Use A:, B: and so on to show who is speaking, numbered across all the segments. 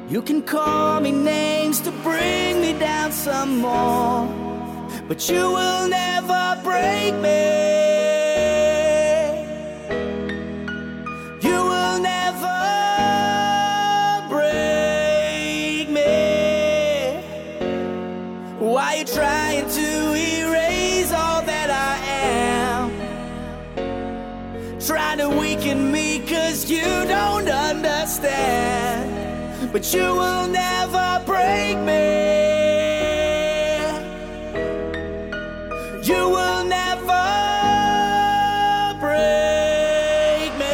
A: You can call me names to bring me down some more, but you will never break me. You will never break me. Why you trying to erase all that I am? Trying to weaken me 'cause you don't understand. But you will never break me. You will never break me.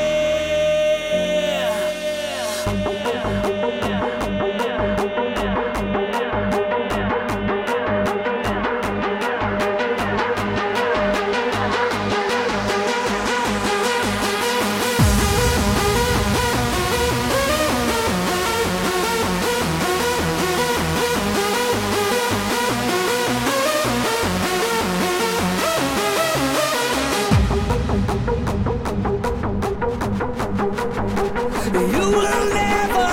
A: You will never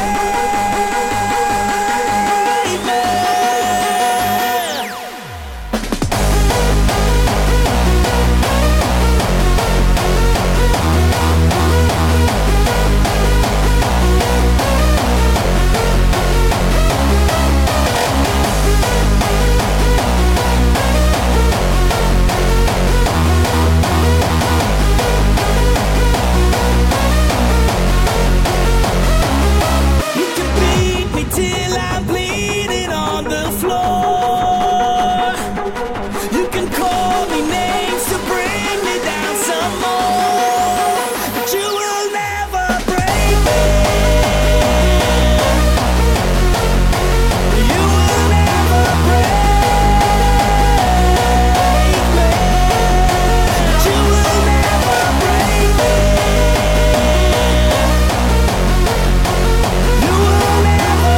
A: break me. You can beat me till I'm bleeding on the floor. You can call me names to bring me down some more, but you will never break me. You will never break me. You will never break me. You will never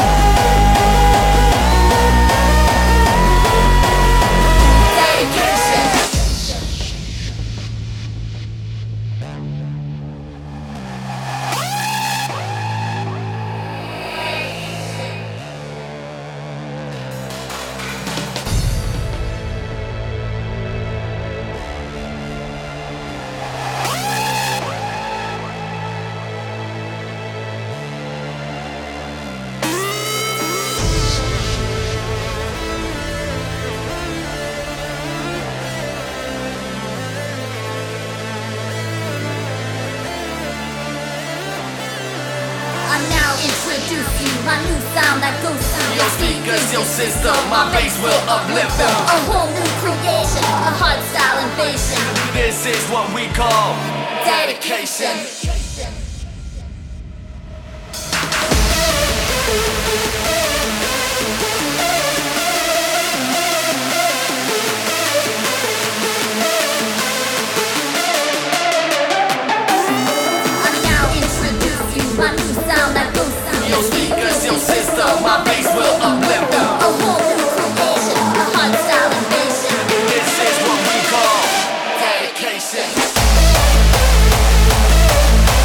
B: I now introduce you, my new sound that goes through
C: Your speakers, your system, my bass will uplift them.
B: a whole new creation, a hardstyle invasion.
C: This is what we call
B: Dedication. I now introduce you, my new sound that goes through
C: your speakers, your system, my bass will uplift them.
B: a whole new creation, a hardstyle invasion.
C: This is what we call dedication.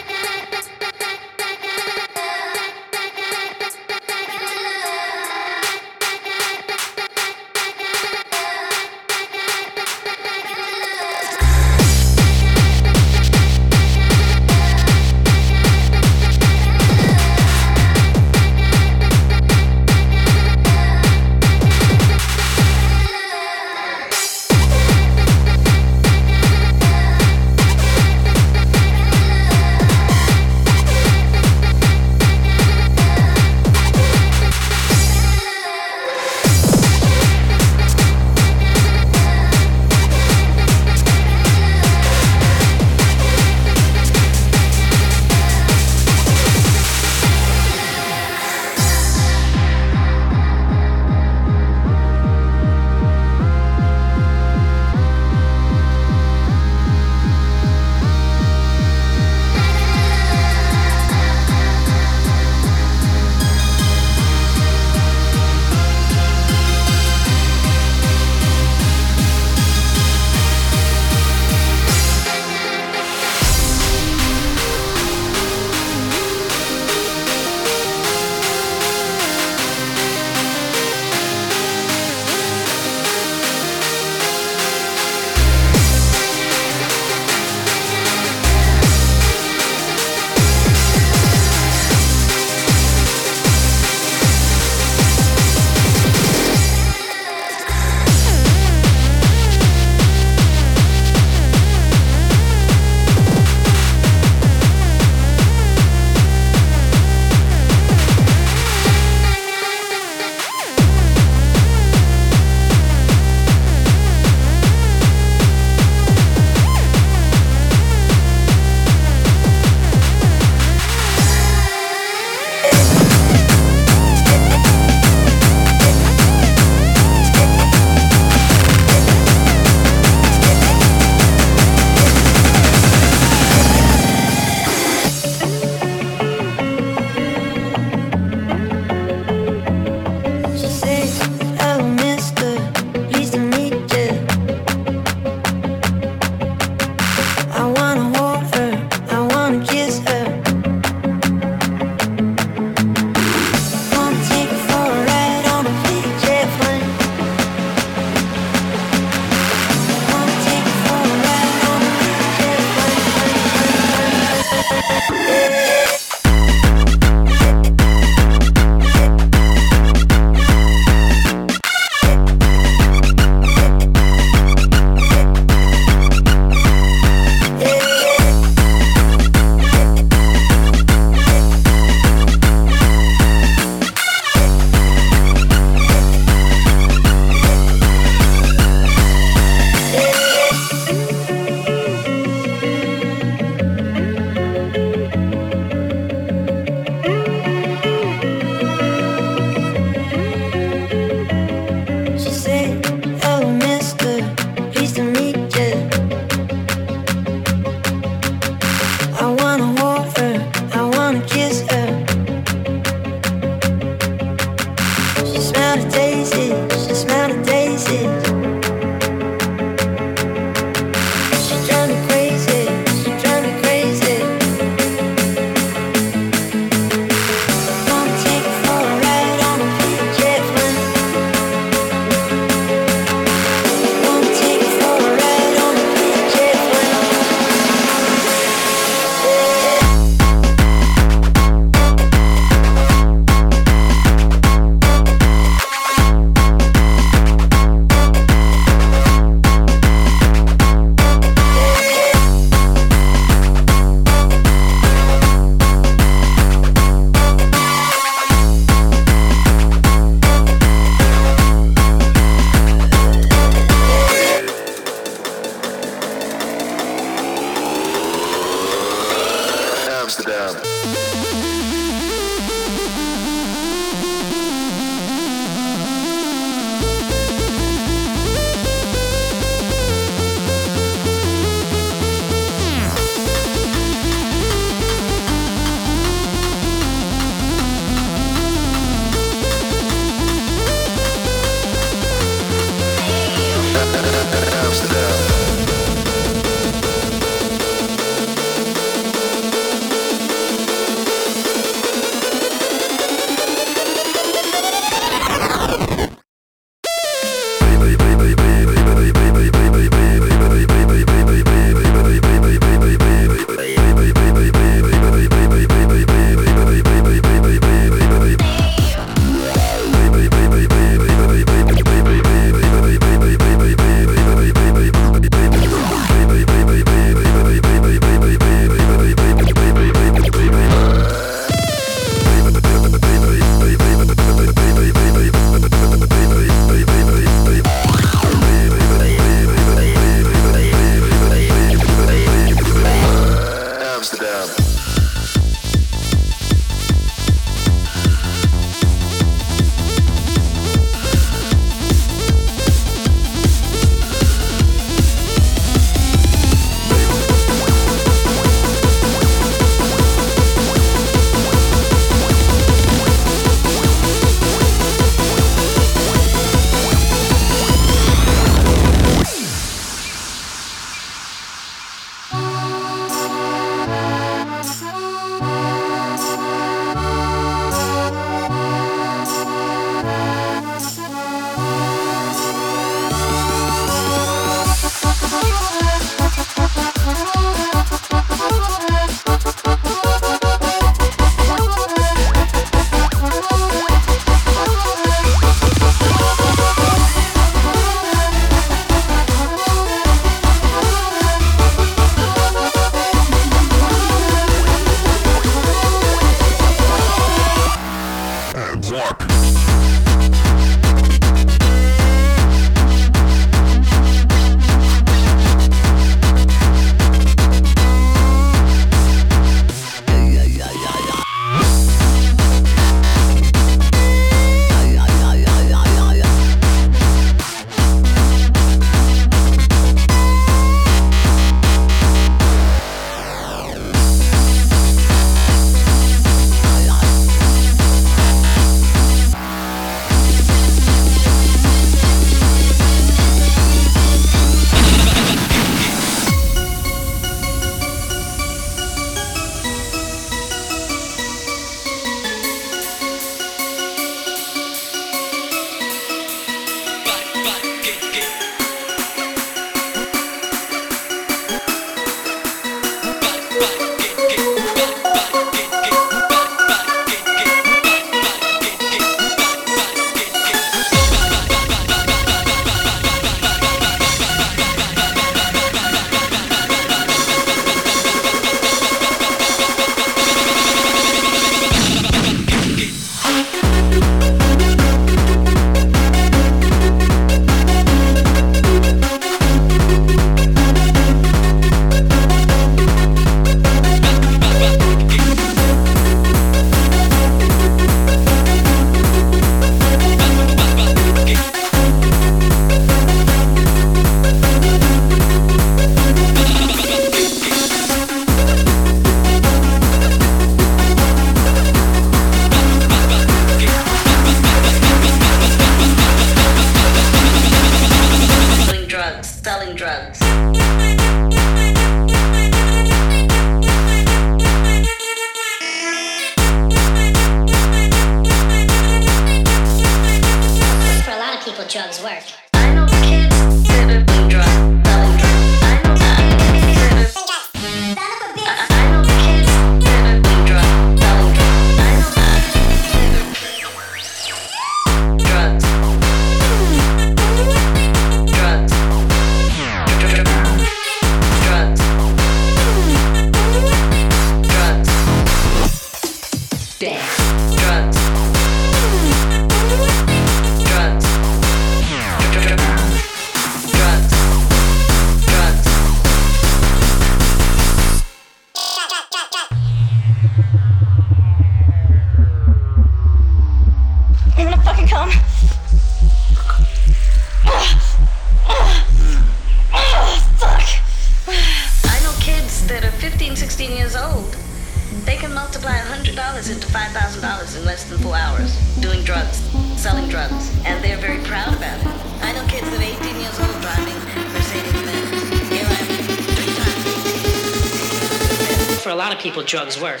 D: Drugs work.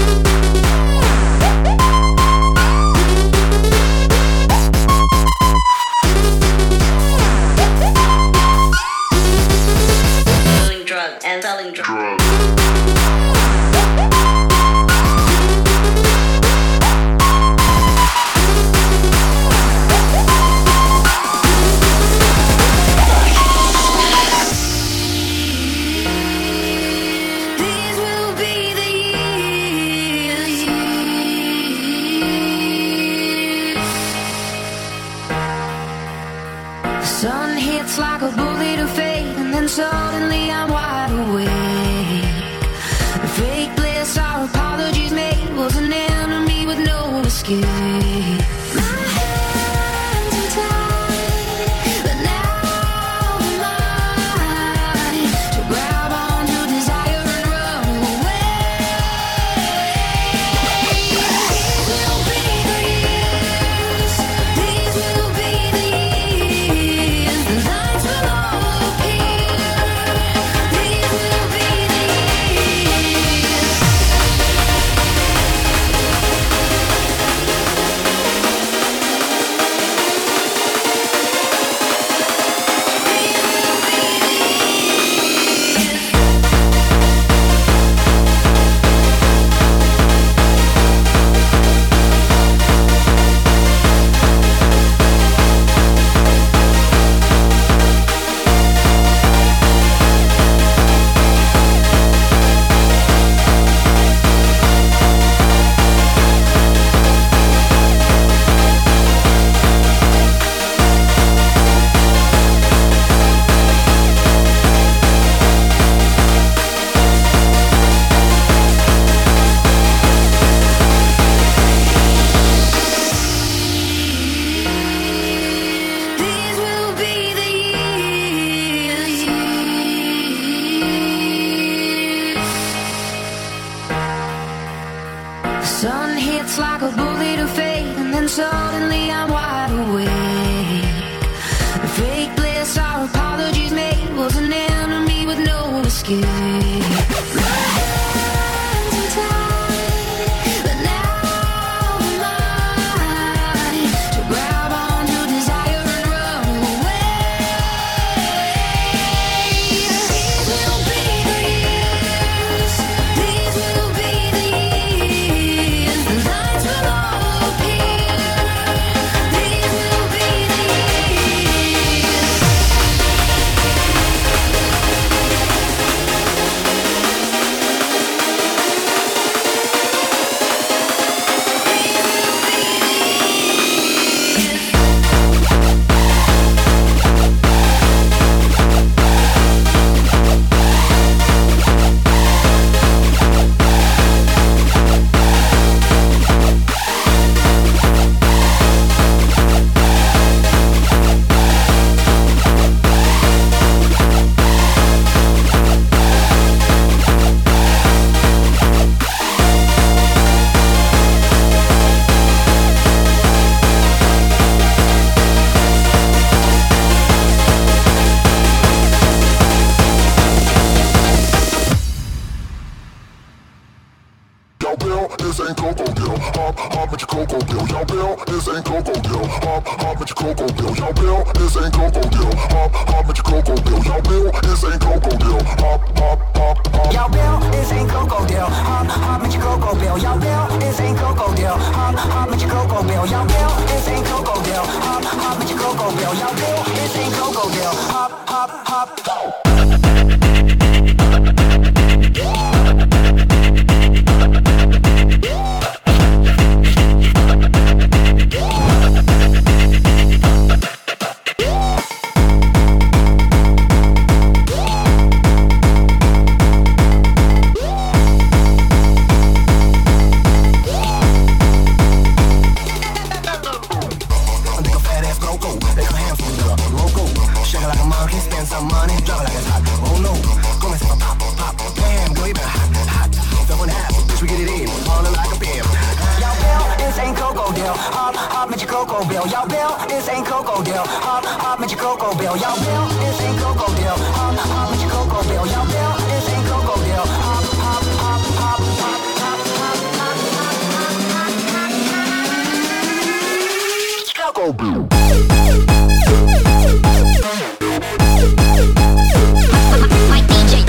C: Doing drugs and selling drugs.
E: Sun hits like a bullet of fate, and then suddenly I'm wide awake. The fake bliss our apologies made was an enemy with no escape. My hands are tied, but now I'm mine to grab onto desire and run away. These will be the years. These will be the years. The lights will all appear. These will be the years. Sun hits like a bullet of fate, and then suddenly I'm wide awake. The fake bliss our apologies made was an enemy with no escape. My hands are tied, but now I'm mine to grab onto desire and run away. These will be the years. These will be the years. The lights will all appear. These will be the years.
F: Y'all bill, this ain't Coco Bill. Hop with your Coco Bill. Y'all bill, this ain't Coco Bill. Hop with your Coco Bill. Y'all bill, this ain't Coco Bill. Hop with your Coco Bill. Y'all bill, this ain't Coco Bill. Hop.
G: Y'all bill, this ain't Coco Deal. Hop with your Coco Bill. Y'all bill, this ain't Coco Deal. Hop with your Coco Bill. Y'all bill, this ain't Coco Deal. Hop with your Coco Bill. Y'all bill, this ain't Coco Deal. Hop. Coco Bill, y'all bill, this ain't Coco Deal. Hop with your Coco Bill, y'all bill, this ain't Coco Deal. Hop with your Coco Bill, y'all bill, this ain't Coco Deal.
F: Coco Bill.
B: My DJ.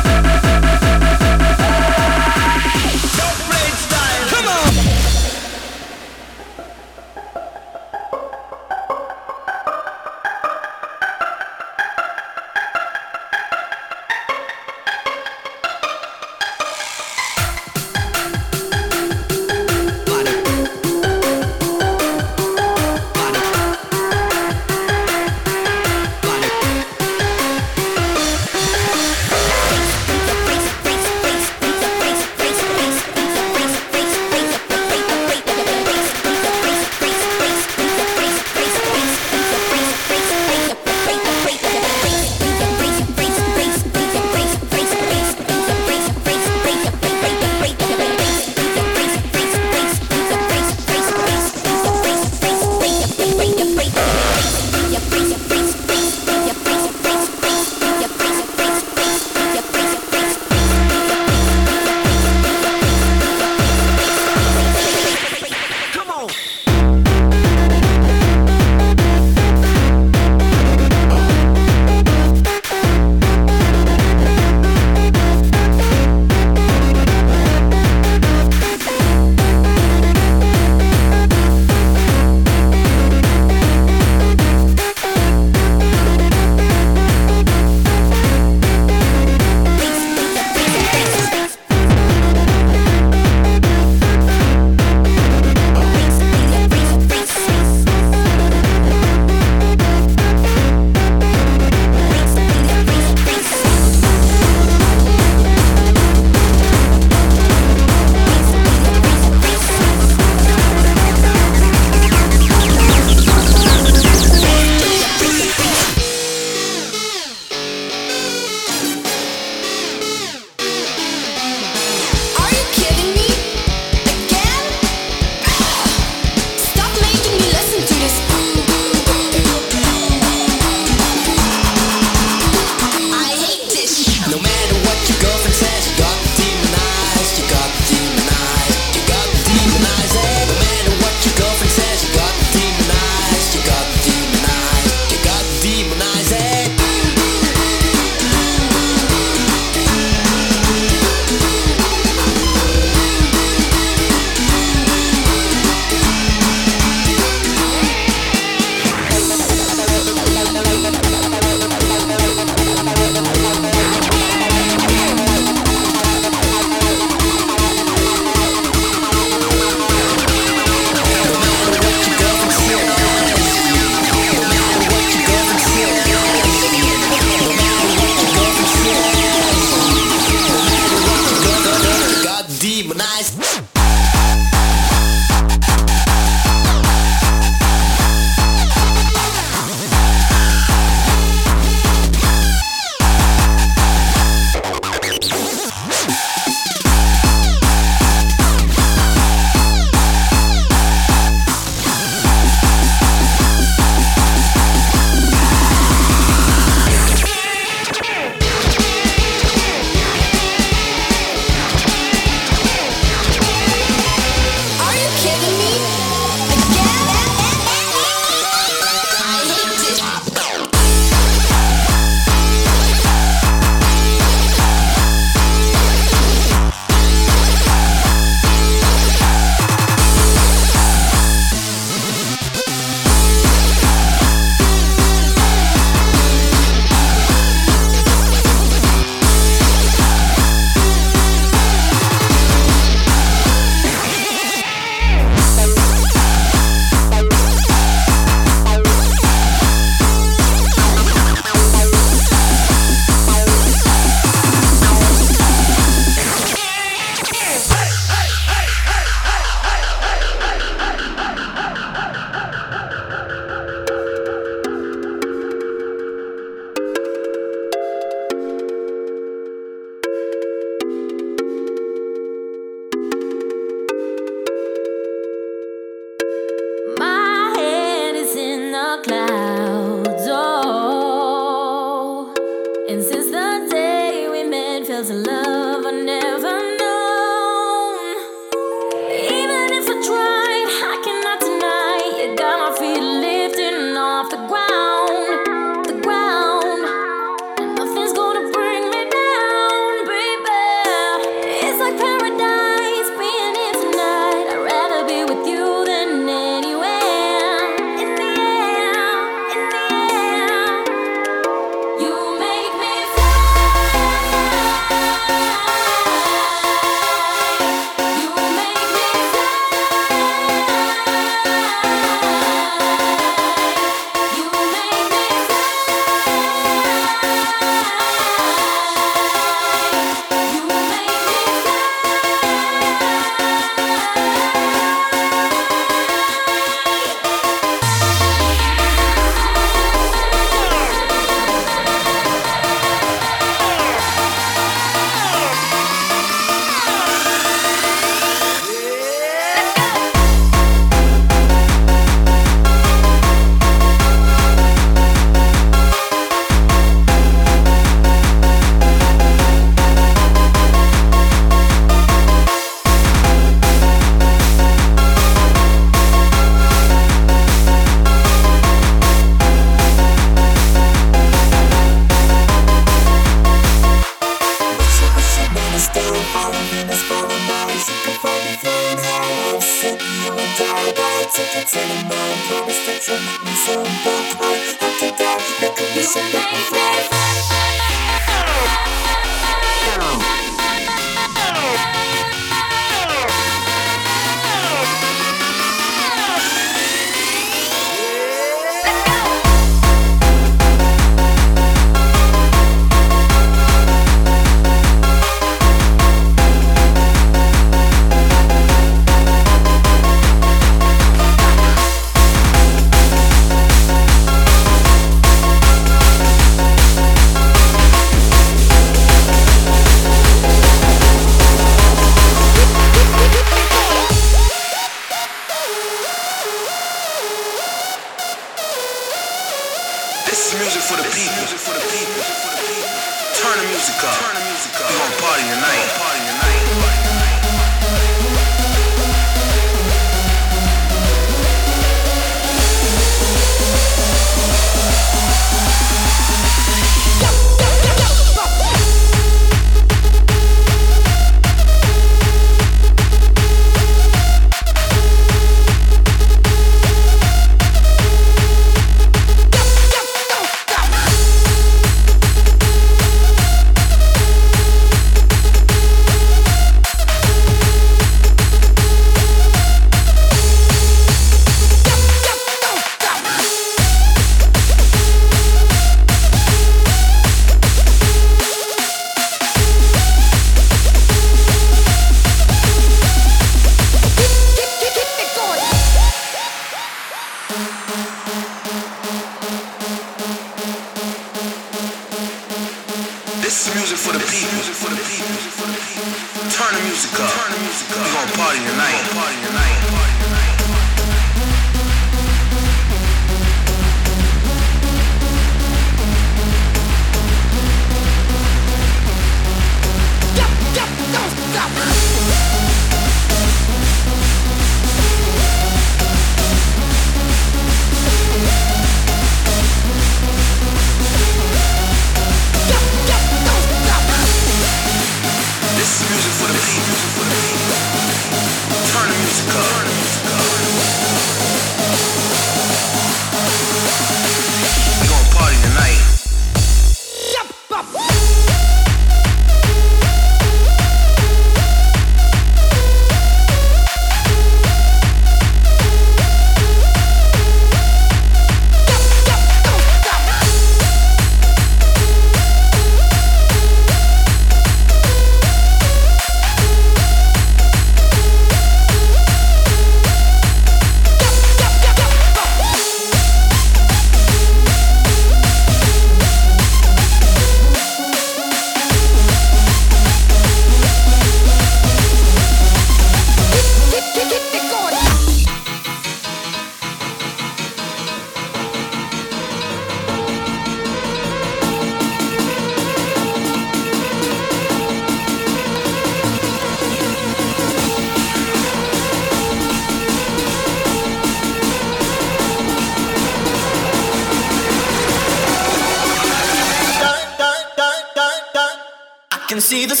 A: can see the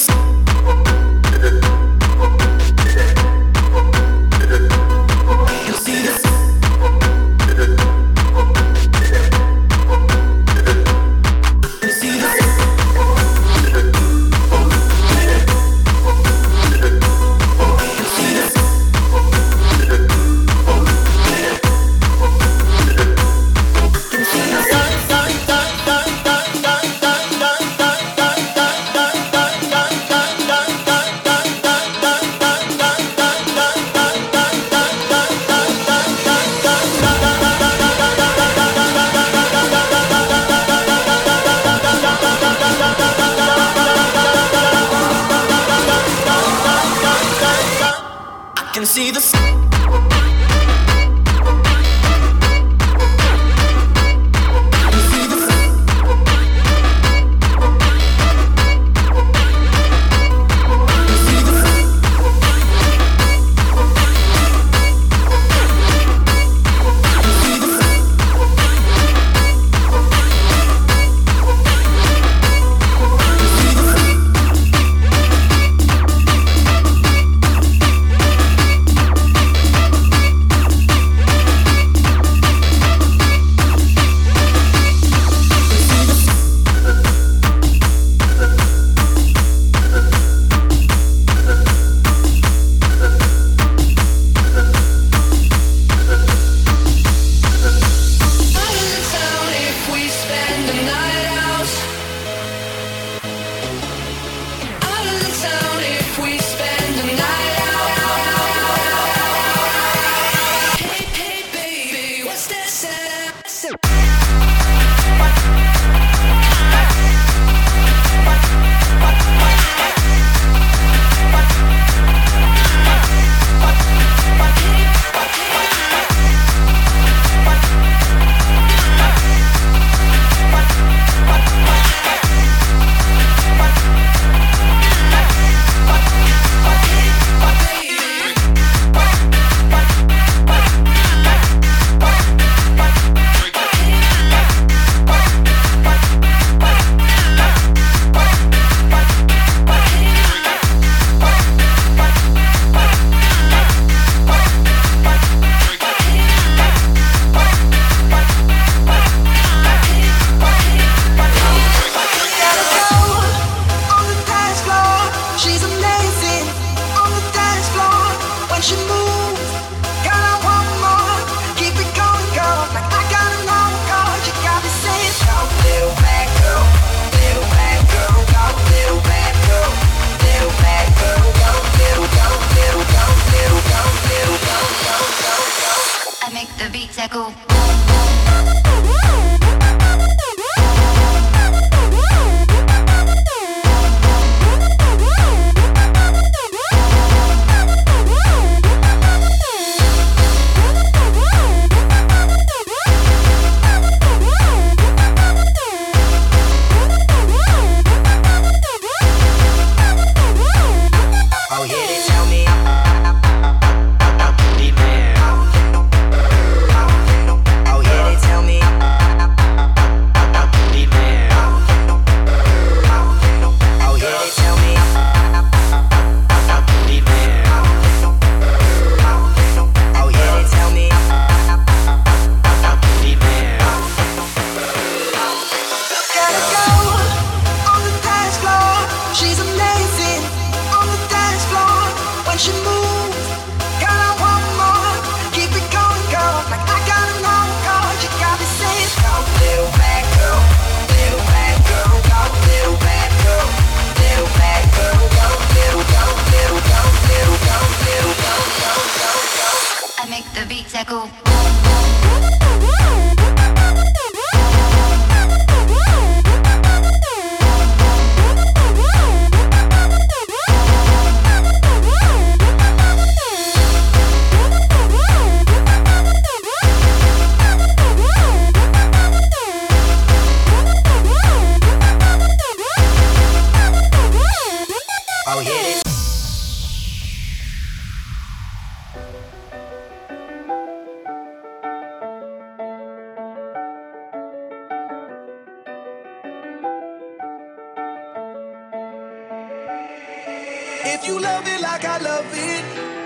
A: If you love it like I love it,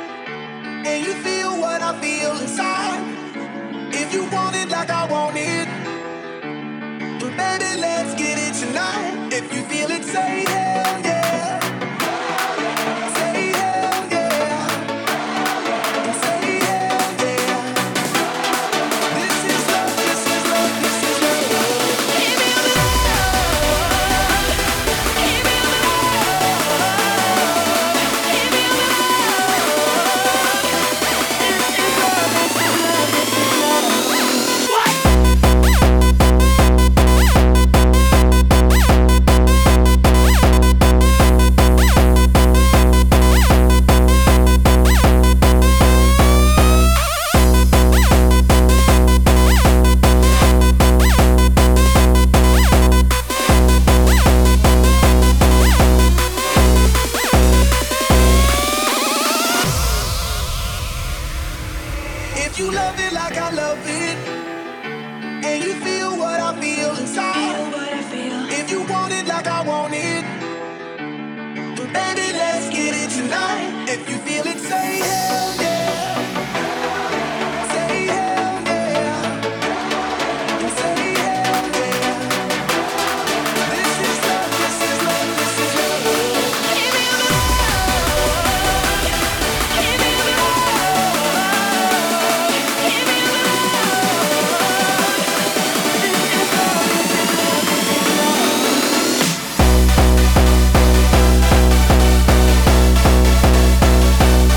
A: and you feel what I feel inside, if you want it like I want it, then baby, let's get it tonight. If you feel it, say hell yeah. Say hell yeah. Say hell yeah. This is love, this is love, this is love. Give me love. Give me love. Give me love. This is love, this is love, this is love. What? If you love it like I love it, and you feel what I feel inside, if you want it like I want it, then baby, let's get it tonight. If you feel it, say hell yeah. Say hell yeah. Say hell yeah. This is love, this is love, this is love. Give me love. Give me love. Give me love.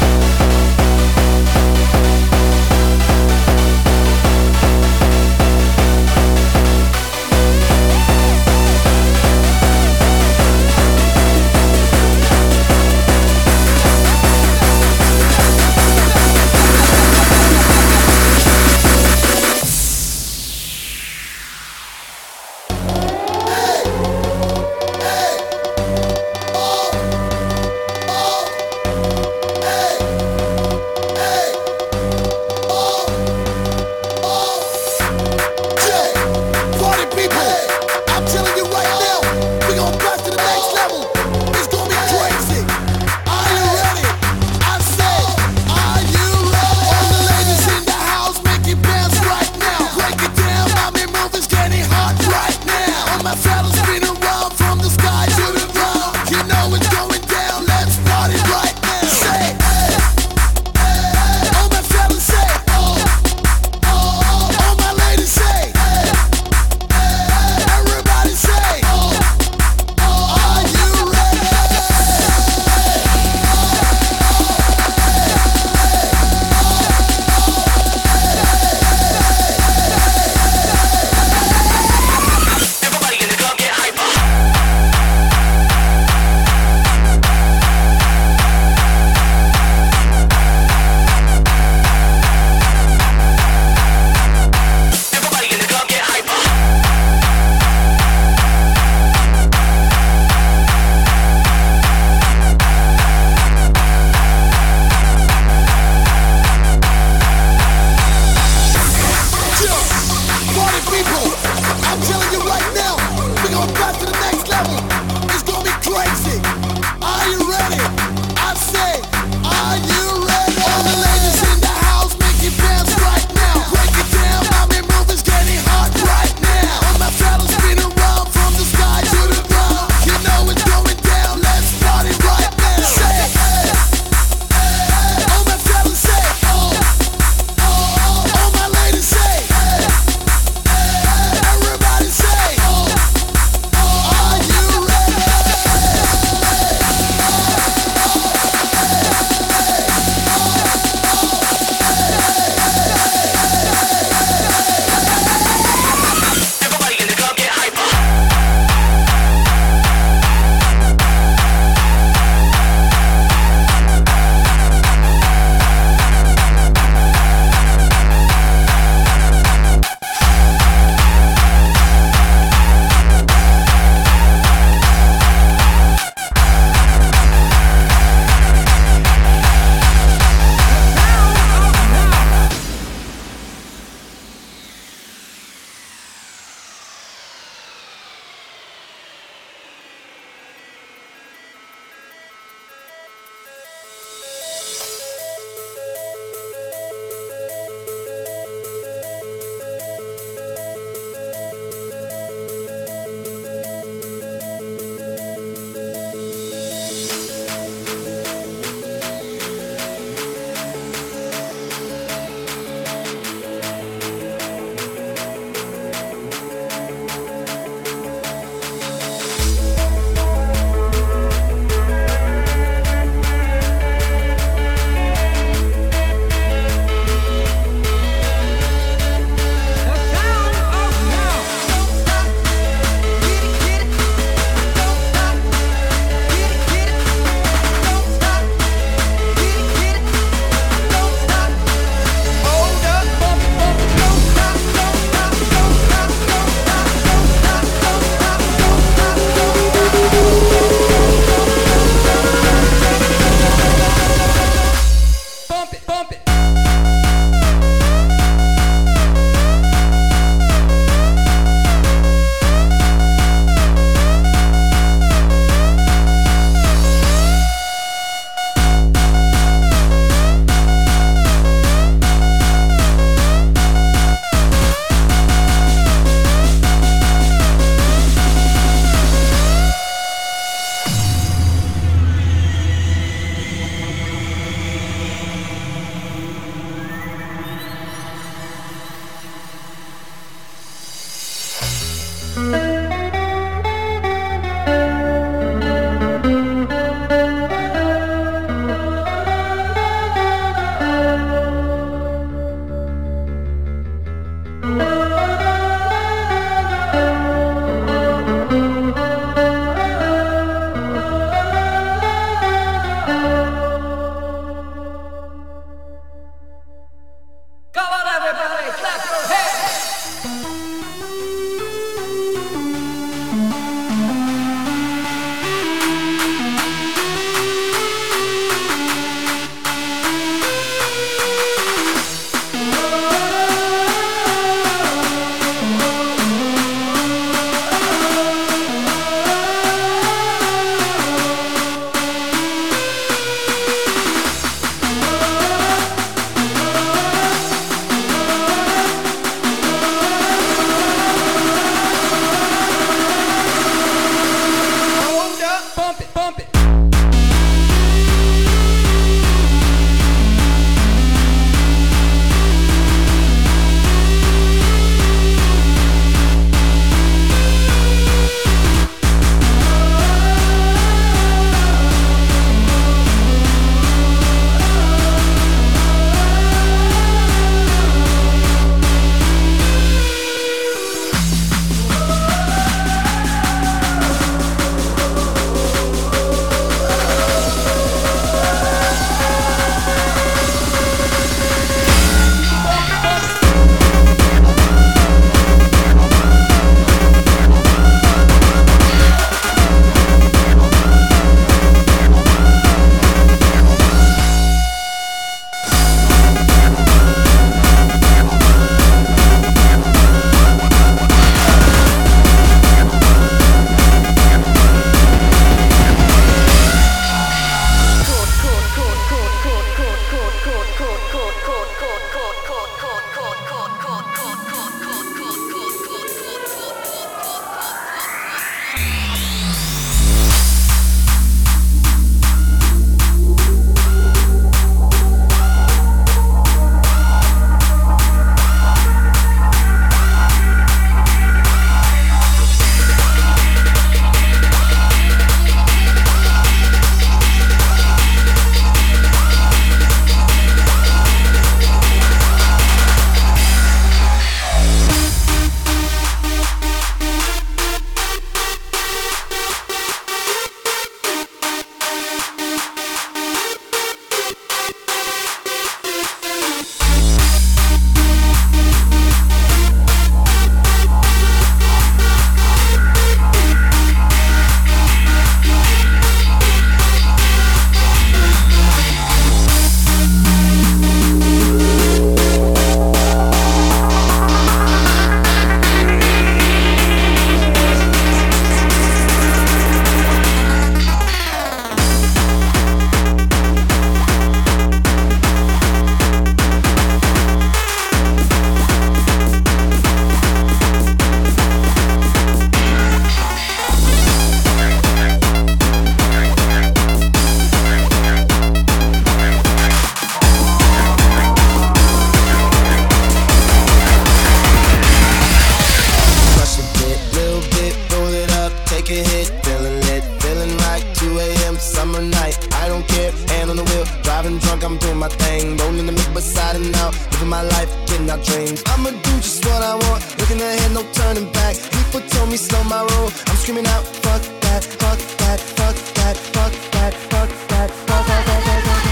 H: me slow my roll. I'm screaming out, fuck that, fuck that, fuck that, fuck that, fuck that, fuck that, fuck that, fuck that.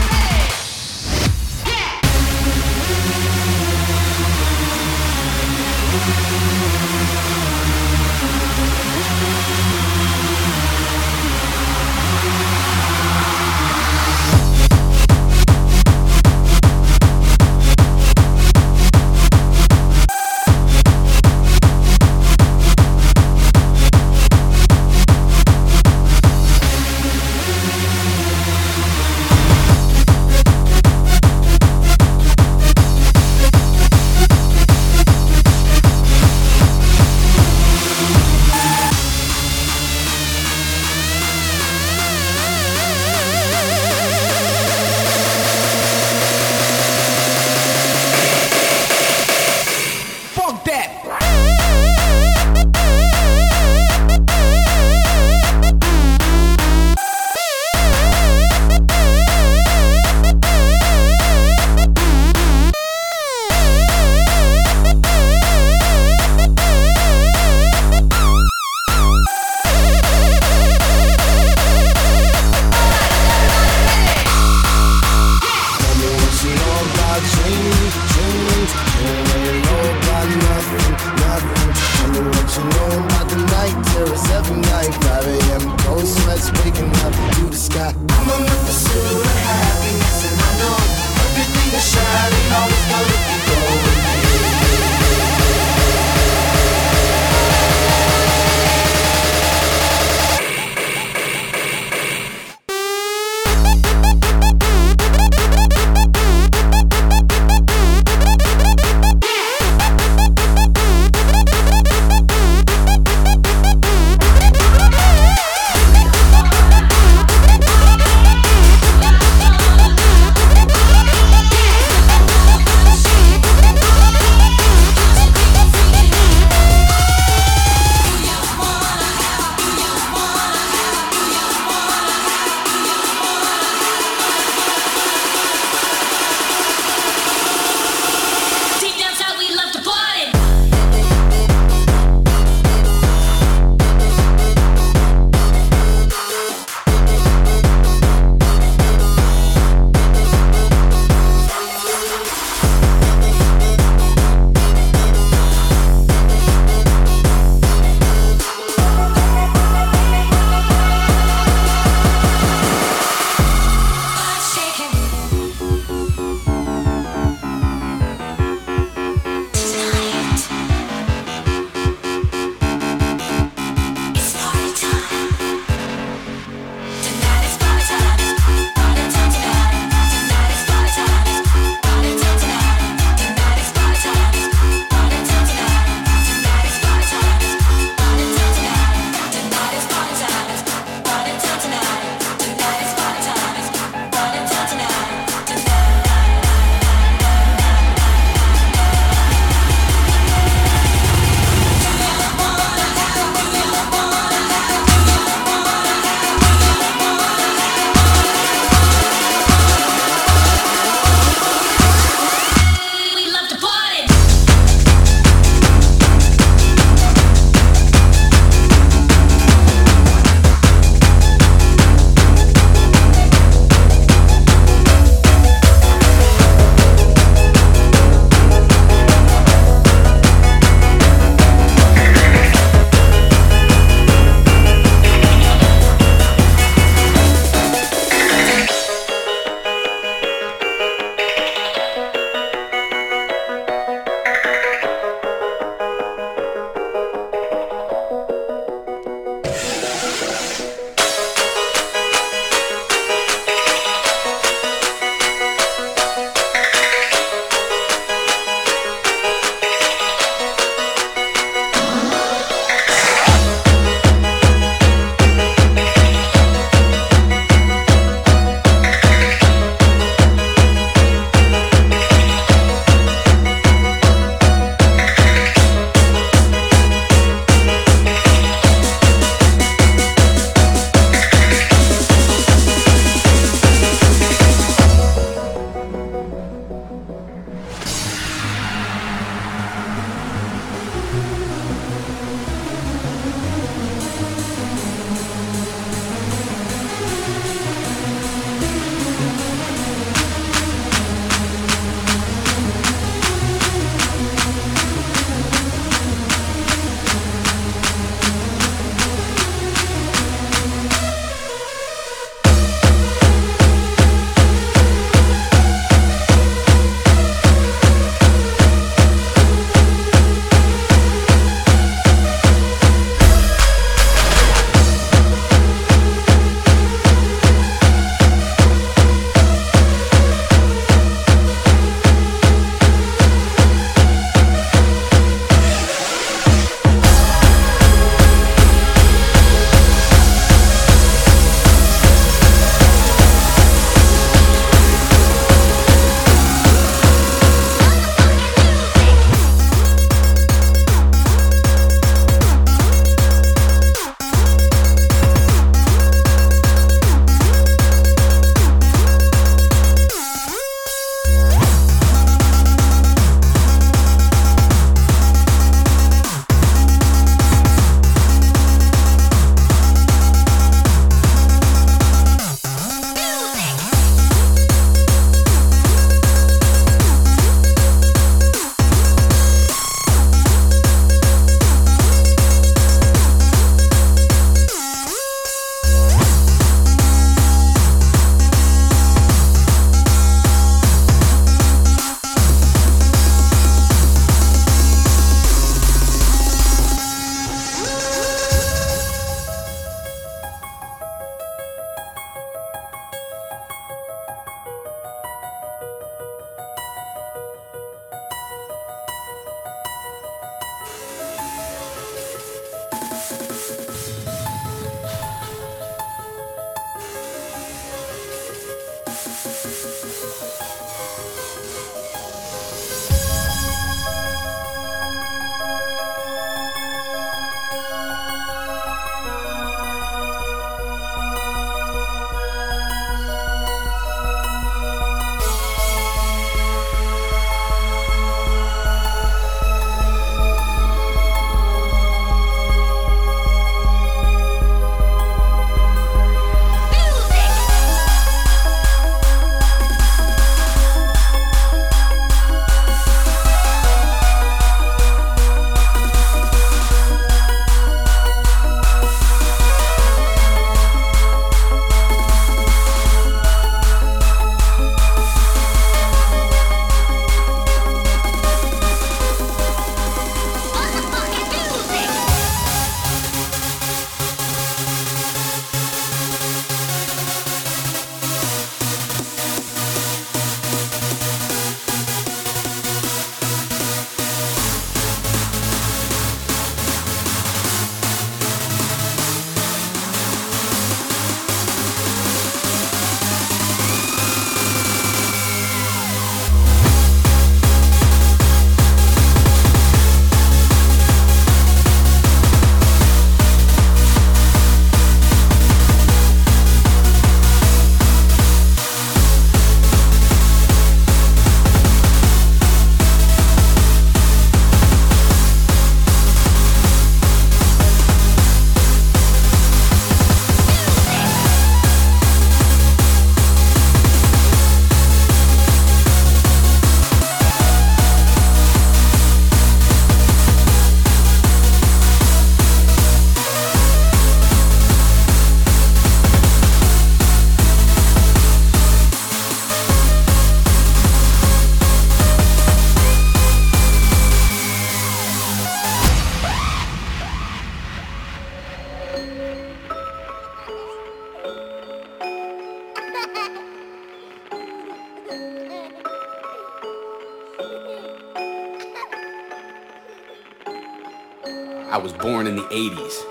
I: I was born in the 80s,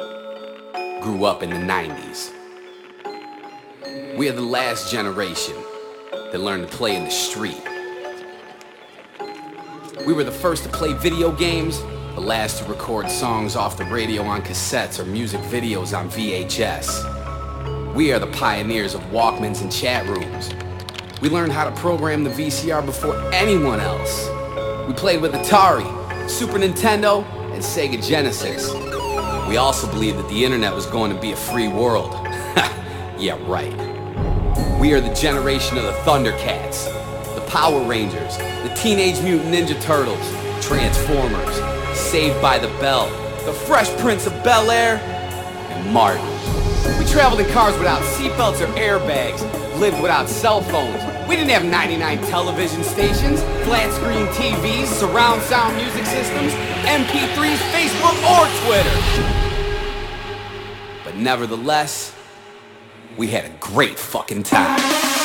I: grew up in the 90s. We are the last generation that learned to play in the street. We were the first to play video games, the last to record songs off the radio on cassettes or music videos on VHS. We are the pioneers of Walkmans and chat rooms. We learned how to program the VCR before anyone else. We played with Atari, Super Nintendo, and Sega Genesis. We also believed that the internet was going to be a free world. Yeah, right. We are the generation of the Thundercats, the Power Rangers, the Teenage Mutant Ninja Turtles, Transformers, Saved by the Bell, the Fresh Prince of Bel-Air, and Martin. We traveled in cars without seatbelts or airbags, lived without cell phones. We didn't have 99 television stations, flat screen TVs, surround sound music systems, MP3s, Facebook, or Twitter. But nevertheless, we had a great fucking time.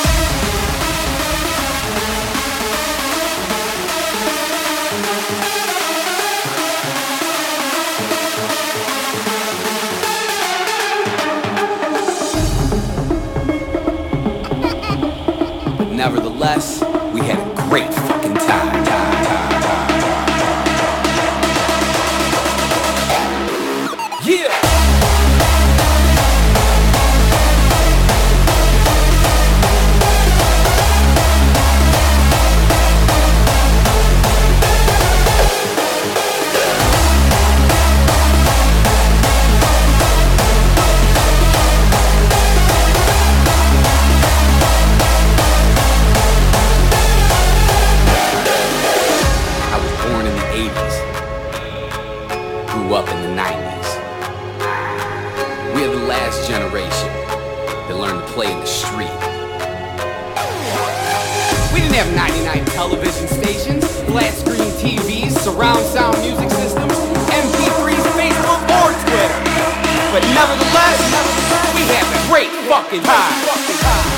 I: Nevertheless, we had a great fucking time. Yeah! Up in the 90s. We are the last generation that learned to play in the street. We didn't have 99 television stations, flat screen TVs, surround sound music systems, MP3s, Facebook, or Twitter. But nevertheless, we had a great fucking time.